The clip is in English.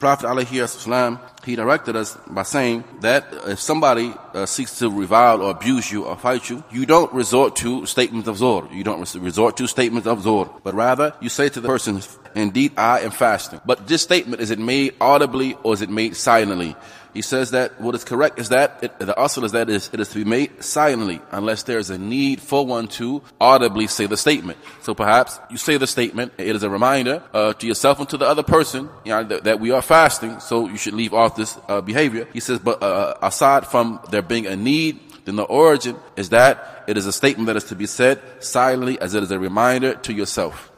Prophet ﷺ, he directed us by saying that if somebody seeks to revile or abuse you or fight you, you don't resort to statements of zuhr. You don't resort to statements of zuhr, but rather you say to the person, indeed I am fasting. But this statement, is it made audibly or is it made silently? He says that what is correct is that the asl is that it is to be made silently unless there is a need for one to audibly say the statement. So perhaps you say the statement, it is a reminder to yourself and to the other person, that we are fasting, so you should leave off this behavior. He says, but aside from there being a need, then the origin is that it is a statement that is to be said silently as it is a reminder to yourself.